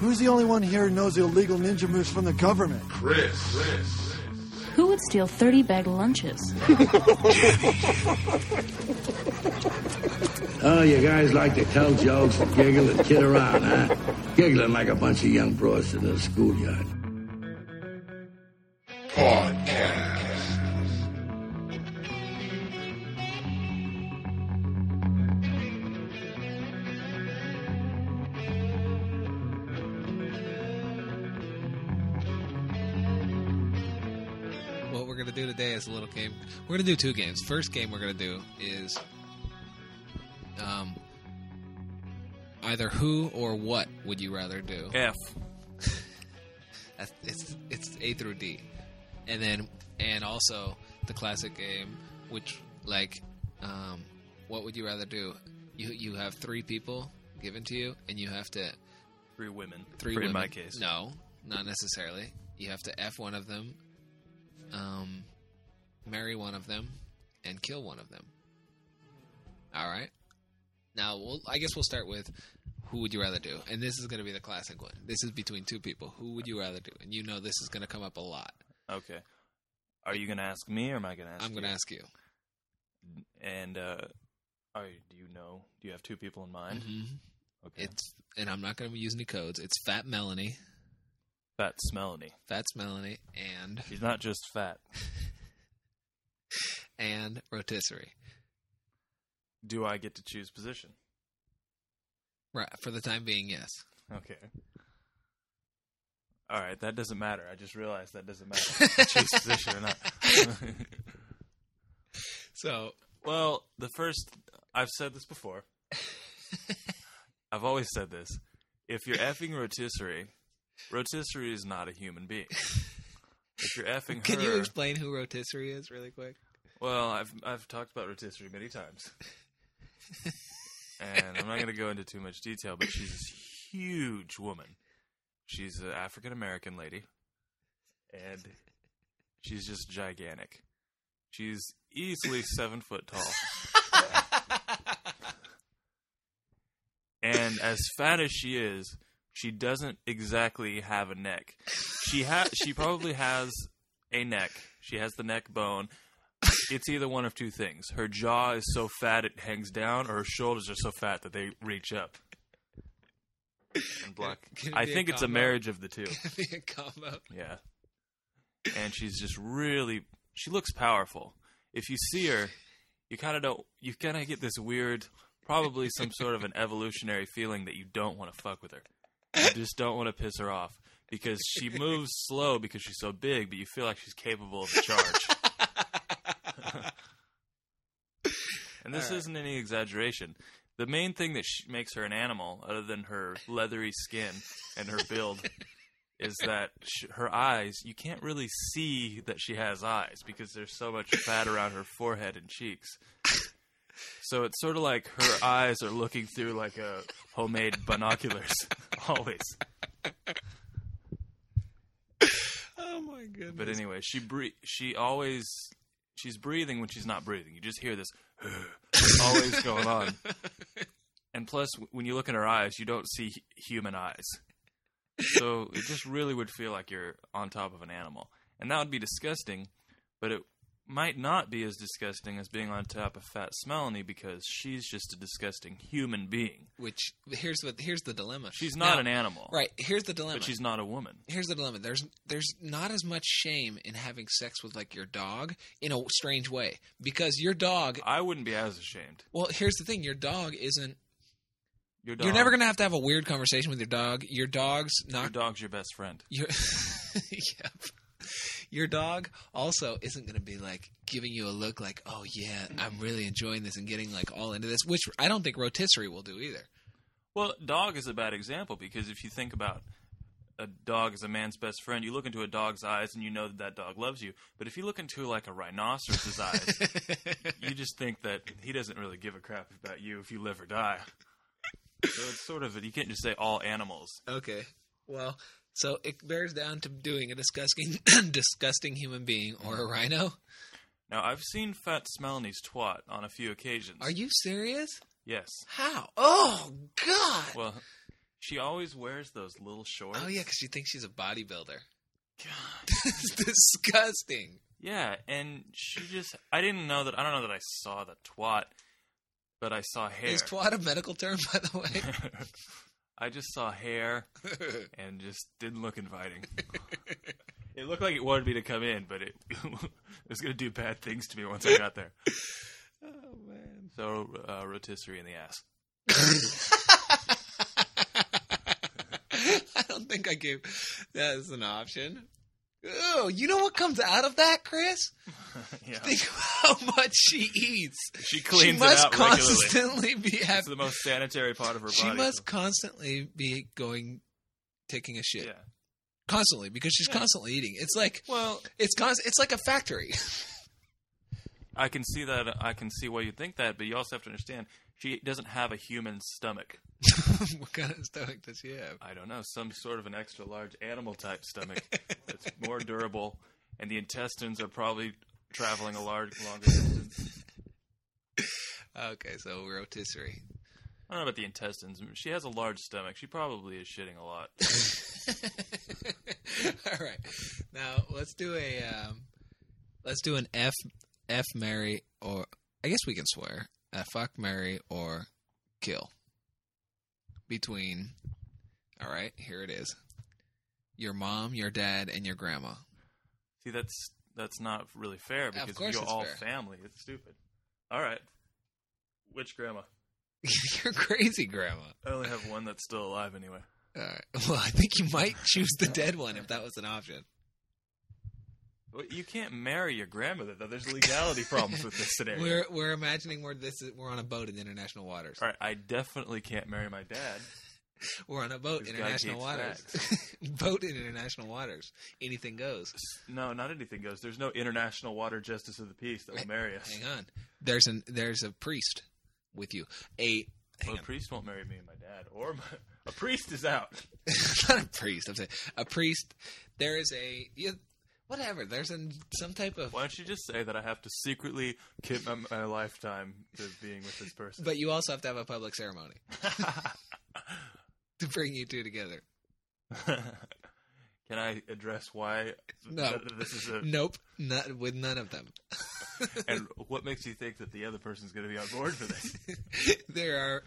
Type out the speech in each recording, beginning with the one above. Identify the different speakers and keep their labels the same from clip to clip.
Speaker 1: Who's the only one here who knows the illegal ninja moves from the government?
Speaker 2: Chris.
Speaker 3: Who would steal 30-bag lunches?
Speaker 4: Oh, you guys like to tell jokes and giggle and kid around, huh? Giggling like a bunch of young bros in a schoolyard.
Speaker 2: Podcast.
Speaker 5: What we're going to do today is a little game. We're going to do two games. First game we're going to do is either who or what would you rather do?
Speaker 6: F.
Speaker 5: It's A through D. And also the classic game, which what would you rather do? You have three people given to you, and you have to
Speaker 6: 3 women.
Speaker 5: Three
Speaker 6: in
Speaker 5: women.
Speaker 6: my case.
Speaker 5: No, not necessarily. You have to F one of them, marry one of them, and kill one of them. All right. Now, I guess we'll start with who would you rather do, and this is going to be the classic one. This is between two people. Who would you rather do? And you know this is going to come up a lot.
Speaker 6: Okay. Are you going to ask me, or am I going to ask you?
Speaker 5: I'm going to ask you.
Speaker 6: And do you know? Do you have 2 people in mind?
Speaker 5: Mm-hmm.
Speaker 6: Okay.
Speaker 5: And I'm not going to use any codes. It's Fat Melanie.
Speaker 6: Fat's Melanie.
Speaker 5: Fat's Melanie, and
Speaker 6: She's not just fat.
Speaker 5: and Rotisserie.
Speaker 6: Do I get to choose position?
Speaker 5: Right. For the time being, yes.
Speaker 6: Okay. All right, that doesn't matter. I just realized that doesn't matter if I choose position or not.
Speaker 5: So,
Speaker 6: well, I've said this before. I've always said this. If you're effing Rotisserie is not a human being. If you're effing her...
Speaker 5: Can you explain who Rotisserie is really quick?
Speaker 6: Well, I've talked about Rotisserie many times. And I'm not going to go into too much detail, but she's this huge woman. She's an African-American lady. And she's just gigantic. She's easily 7 foot tall. And as fat as she is, she doesn't exactly have a neck. She probably has a neck. She has the neck bone. It's either one of two things. Her jaw is so fat it hangs down, or her shoulders are so fat that they reach up. And black. I think it's a marriage of the two.
Speaker 5: Can it be a combo?
Speaker 6: Yeah. And she's just she looks powerful. If you see her, you kind of get this weird, probably some sort of an evolutionary feeling that you don't want to fuck with her. You just don't want to piss her off because she moves slow because she's so big, but you feel like she's capable of a charge. And this isn't any exaggeration. The main thing that makes her an animal, other than her leathery skin and her build, is that her eyes, you can't really see that she has eyes because there's so much fat around her forehead and cheeks. So it's sort of like her eyes are looking through like a homemade binoculars, always.
Speaker 5: Oh my goodness!
Speaker 6: But anyway, she's breathing when she's not breathing. You just hear this always going on. And plus, when you look in her eyes, you don't see human eyes. So it just really would feel like you're on top of an animal, and that would be disgusting. But it might not be as disgusting as being on top of Fat Melanie because she's just a disgusting human being.
Speaker 5: Which here's the dilemma.
Speaker 6: She's not an animal,
Speaker 5: right? Here's the dilemma.
Speaker 6: But she's not a woman.
Speaker 5: Here's the dilemma. There's not as much shame in having sex with like your dog in a strange way because your dog.
Speaker 6: I wouldn't be as ashamed.
Speaker 5: Well, here's the thing. Your dog isn't.
Speaker 6: Your dog,
Speaker 5: you're never gonna have to have a weird conversation with your dog. Your dog's not.
Speaker 6: Your dog's your best friend.
Speaker 5: Yep. Your dog also isn't going to be like giving you a look like, oh yeah, I'm really enjoying this and getting like all into this, which I don't think Rotisserie will do either.
Speaker 6: Well, dog is a bad example because if you think about a dog as a man's best friend, you look into a dog's eyes and you know that dog loves you. But if you look into like a rhinoceros's eyes, you just think that he doesn't really give a crap about you if you live or die. So it's sort of, you can't just say all animals.
Speaker 5: Okay. Well, so it bears down to doing a disgusting human being or a rhino.
Speaker 6: Now, I've seen Fat Melanie's twat on a few occasions.
Speaker 5: Are you serious?
Speaker 6: Yes.
Speaker 5: How? Oh, God.
Speaker 6: Well, She always wears those little shorts.
Speaker 5: Oh, yeah, because she thinks she's a bodybuilder. God. It's disgusting.
Speaker 6: Yeah, and she just... I don't know that I saw the twat, but I saw hair.
Speaker 5: Is twat a medical term, by the way?
Speaker 6: I just saw hair and just didn't look inviting. It looked like it wanted me to come in, but it was going to do bad things to me once I got there.
Speaker 5: Oh, man.
Speaker 6: So, rotisserie in the ass.
Speaker 5: I don't think I gave that as an option. Oh, you know what comes out of that, Chris?
Speaker 6: Yeah.
Speaker 5: Think of how much she eats.
Speaker 6: She cleans
Speaker 5: she must
Speaker 6: it out regularly.
Speaker 5: constantly be
Speaker 6: It's the most sanitary part of her body.
Speaker 5: She must constantly be taking a shit.
Speaker 6: Yeah.
Speaker 5: Constantly, because she's constantly eating. It's like,
Speaker 6: Well,
Speaker 5: it's like a factory.
Speaker 6: I can see that. I can see why you think that, but you also have to understand she doesn't have a human stomach.
Speaker 5: What kind of stomach does she have?
Speaker 6: I don't know, some sort of an extra large animal type stomach that's more durable, and the intestines are probably traveling a longer distance.
Speaker 5: Okay, so rotisserie.
Speaker 6: I don't know about the intestines. She has a large stomach. She probably is shitting a lot.
Speaker 5: All right, now let's do an F, marry, or I guess we can swear. Fuck, marry, or kill. Between, all right, here it is. Your mom, your dad, and your grandma.
Speaker 6: See, that's not really fair because
Speaker 5: Of course
Speaker 6: you're
Speaker 5: it's
Speaker 6: all
Speaker 5: fair.
Speaker 6: family. It's stupid. All right. Which grandma?
Speaker 5: Your crazy grandma.
Speaker 6: I only have one that's still alive anyway.
Speaker 5: All right. Well, I think you might choose the dead one if that was an option.
Speaker 6: Well, you can't marry your grandmother, though. There's legality problems with this scenario.
Speaker 5: We're imagining we're on a boat in international waters.
Speaker 6: All right, I definitely can't marry my dad.
Speaker 5: We're on a boat in
Speaker 6: This guy
Speaker 5: international
Speaker 6: hates
Speaker 5: waters. Boat in international waters. Anything goes.
Speaker 6: No, not anything goes. There's no international water justice of the peace that will marry us.
Speaker 5: Hang on. There's a priest with you.
Speaker 6: A priest won't marry me and my dad. A priest is out.
Speaker 5: Not a priest. I'm saying a priest. There is whatever. There's some type of.
Speaker 6: Why don't you just say that I have to secretly commit my lifetime to being with this person?
Speaker 5: But you also have to have a public ceremony to bring you two together.
Speaker 6: Can I address why?
Speaker 5: No.
Speaker 6: This is
Speaker 5: Nope. Not with none of them.
Speaker 6: And what makes you think that the other person's going to be on board for this?
Speaker 5: there are,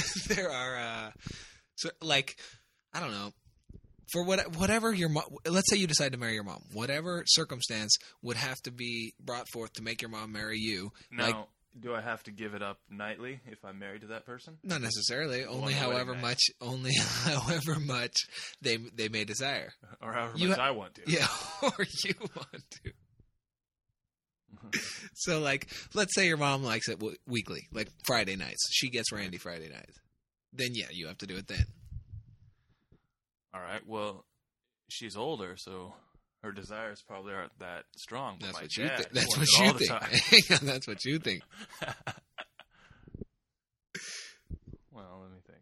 Speaker 5: so like, I don't know. For whatever your mom, let's say you decide to marry your mom, whatever circumstance would have to be brought forth to make your mom marry you.
Speaker 6: Now,
Speaker 5: like,
Speaker 6: do I have to give it up nightly if I'm married to that person?
Speaker 5: not necessarily. Only
Speaker 6: the wedding
Speaker 5: however
Speaker 6: night.
Speaker 5: much. Only however much they may desire.
Speaker 6: Or however
Speaker 5: You
Speaker 6: much I want to.
Speaker 5: Yeah, or you want to. So, like, let's say your mom likes it weekly, like Friday nights. She gets Randy Friday nights. Then, yeah, you have to do it then.
Speaker 6: All right. Well, she's older, so her desires probably aren't that strong. But
Speaker 5: That's
Speaker 6: my
Speaker 5: what you
Speaker 6: dad
Speaker 5: think. That's
Speaker 6: wants
Speaker 5: what
Speaker 6: it
Speaker 5: you
Speaker 6: all the
Speaker 5: think.
Speaker 6: time.
Speaker 5: Hang on, that's what you think.
Speaker 6: Well, let me think.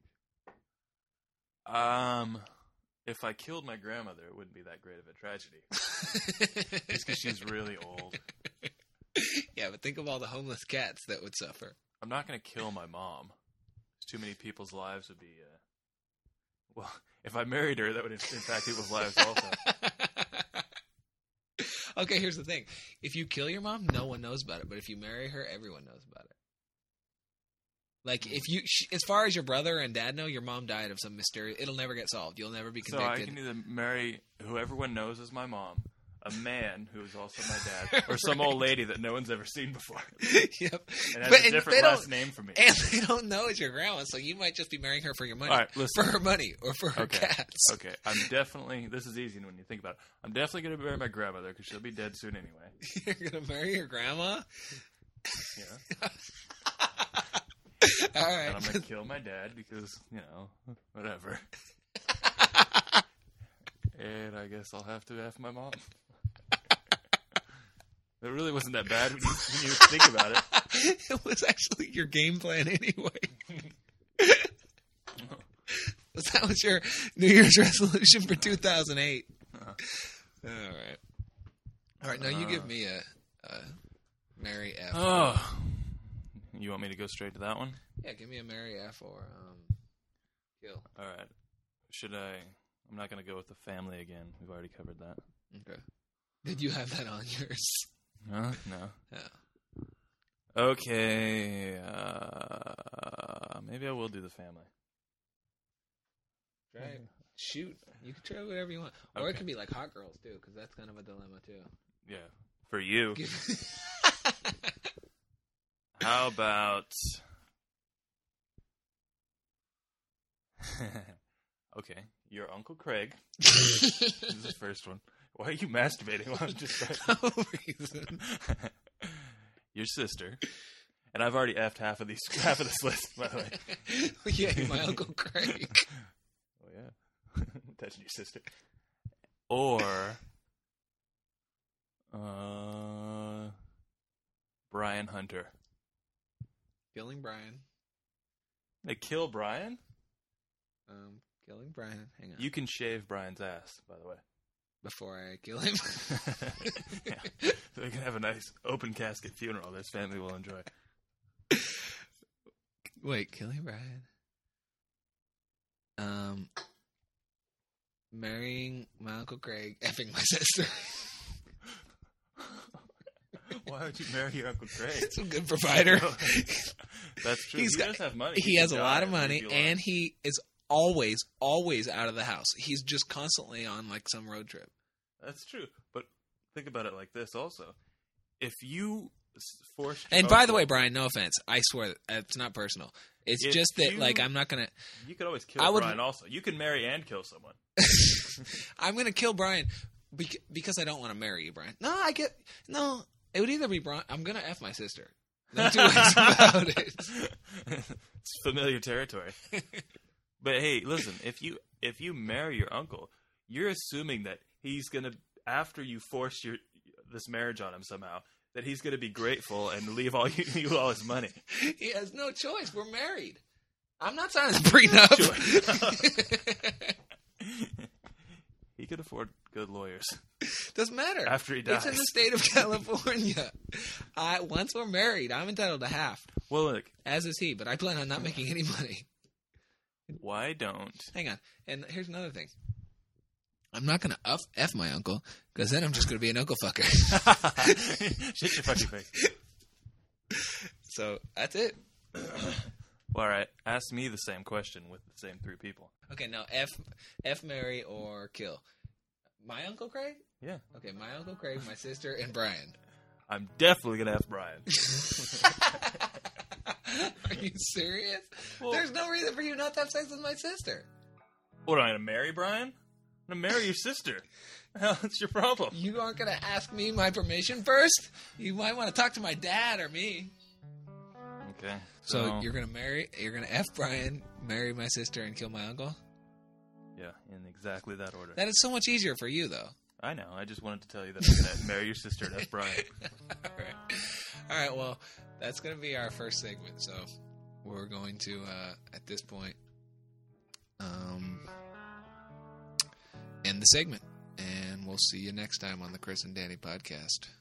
Speaker 6: If I killed my grandmother, it wouldn't be that great of a tragedy. Just because she's really old.
Speaker 5: Yeah, but think of all the homeless cats that would suffer.
Speaker 6: I'm not going to kill my mom. Too many people's lives would be. Well, if I married her, that would impact people's lives also.
Speaker 5: Okay, here's the thing. If you kill your mom, no one knows about it. But if you marry her, everyone knows about it. Like, if as far as your brother and dad know, your mom died of some mysterious. It'll never get solved. You'll never be
Speaker 6: So
Speaker 5: convicted.
Speaker 6: I can either marry who everyone knows as my mom, a man who is also my dad, or some old lady that no one's ever seen before.
Speaker 5: Yep.
Speaker 6: And has
Speaker 5: But-
Speaker 6: a
Speaker 5: and
Speaker 6: different
Speaker 5: they
Speaker 6: last
Speaker 5: don't-
Speaker 6: name for me.
Speaker 5: And they don't know it's your grandma, so you might just be marrying her for your money.
Speaker 6: All right, listen.
Speaker 5: For her money or for her
Speaker 6: Okay.
Speaker 5: cats.
Speaker 6: Okay, I'm definitely. This is easy when you think about it. I'm definitely going to marry my grandmother because she'll be dead soon anyway.
Speaker 5: You're going to marry your grandma?
Speaker 6: Yeah.
Speaker 5: All right.
Speaker 6: And I'm going to kill my dad because, whatever. And I guess I'll have to F my mom. It really wasn't that bad when you think about it.
Speaker 5: It was actually your game plan anyway. That was your New Year's resolution for 2008. All right. All right, now you give me a Mary F.
Speaker 6: Oh. You want me to go straight to that one?
Speaker 5: Yeah, give me a Mary F or kill.
Speaker 6: All right. should I? I'm not going to go with the family again. We've already covered that.
Speaker 5: Okay. Did you have that on yours?
Speaker 6: Huh? No.
Speaker 5: Yeah.
Speaker 6: Okay. Maybe I will do the family.
Speaker 5: Try it. Shoot. You can try whatever you want. Or it
Speaker 6: Okay.
Speaker 5: could be like hot girls, too, because that's kind of a dilemma, too.
Speaker 6: Yeah. For you. How about... Okay. Your Uncle Craig. This is the first one. Why are you masturbating while I'm just
Speaker 5: No reason.
Speaker 6: Your sister. And I've already effed half of this list, by the way.
Speaker 5: Yeah, my Uncle Craig.
Speaker 6: Oh, yeah. Touching your sister. Or... Brian Hunter.
Speaker 5: Killing Brian.
Speaker 6: They kill Brian?
Speaker 5: Killing Brian. Hang on.
Speaker 6: You can shave Brian's ass, by the way.
Speaker 5: Before I kill him.
Speaker 6: Yeah. So we can have a nice open casket funeral this family will enjoy.
Speaker 5: Wait, killing Brian. Marrying my Uncle Craig, effing my sister.
Speaker 6: Why would you marry your Uncle Craig?
Speaker 5: It's a good provider.
Speaker 6: That's true.
Speaker 5: He
Speaker 6: does have money.
Speaker 5: He has a
Speaker 6: can
Speaker 5: lot
Speaker 6: die
Speaker 5: of
Speaker 6: and
Speaker 5: money,
Speaker 6: leave you
Speaker 5: and
Speaker 6: alone.
Speaker 5: he is always out of the house. He's just constantly on like some road trip.
Speaker 6: That's true. But think about it like this also. If you forced your
Speaker 5: And by the
Speaker 6: uncle-
Speaker 5: way, Brian, no offense. I swear it's not personal. It's
Speaker 6: If
Speaker 5: just that
Speaker 6: you-
Speaker 5: like I'm not gonna.
Speaker 6: You could always kill
Speaker 5: I would-
Speaker 6: Brian also. You can marry and kill someone.
Speaker 5: I'm gonna kill Brian because I don't want to marry you, Brian. No. It would either be Brian. I'm gonna f my sister. No two ways about it.
Speaker 6: It's familiar territory. But hey, listen, if you marry your uncle, you're assuming that he's gonna, after you force this marriage on him somehow, that he's gonna be grateful and leave you all his money.
Speaker 5: He has no choice. We're married. I'm not signing the prenup.
Speaker 6: He could afford good lawyers.
Speaker 5: Doesn't matter.
Speaker 6: After he dies.
Speaker 5: It's in the state of California. Once we're married, I'm entitled to half,
Speaker 6: Well, look,
Speaker 5: as is he. But I plan on not making any money.
Speaker 6: why don't?
Speaker 5: Hang on. And here's another thing. I'm not going to F my uncle, because then I'm just going to be an uncle fucker.
Speaker 6: Shut your fucking face.
Speaker 5: So that's it.
Speaker 6: Well, all right. Ask me the same question with the same three people.
Speaker 5: Okay, now F, marry, or kill. My Uncle Craig?
Speaker 6: Yeah.
Speaker 5: Okay, my Uncle Craig, my sister, and Brian.
Speaker 6: I'm definitely gonna ask Brian.
Speaker 5: Are you serious?
Speaker 6: Well-
Speaker 5: There's no reason for you not to have sex with my sister.
Speaker 6: What, am I gonna marry Brian? I'm gonna marry your sister. Hell, that's your problem.
Speaker 5: You aren't going to ask me my permission first? You might want to talk to my dad or me.
Speaker 6: Okay.
Speaker 5: So you're going to F Brian, marry my sister, and kill my uncle?
Speaker 6: Yeah, in exactly that order.
Speaker 5: That is so much easier for you, though.
Speaker 6: I know. I just wanted to tell you that I'm gonna marry your sister and F Brian.
Speaker 5: All right, well, that's going to be our first segment. So we're going to, at this point, end the segment. And we'll see you next time on the Chris and Danny podcast.